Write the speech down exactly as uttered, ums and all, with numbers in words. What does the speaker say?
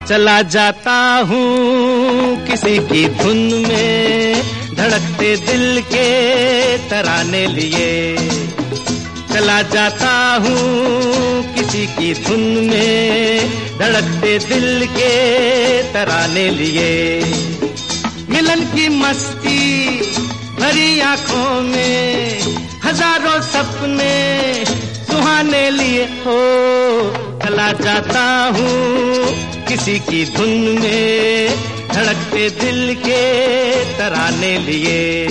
चला जाता हूँ किसी की धुन में, धड़कते दिल के तराने लिए। चला जाता हूँ किसी की धुन में, धड़कते दिल के तराने लिए। मिलन की मस्ती भरी आंखों में, हजारों सपने सुहाने लिए हो। चला जाता हूँ किसी की धुन में, धड़कते दिल के तराने लिए।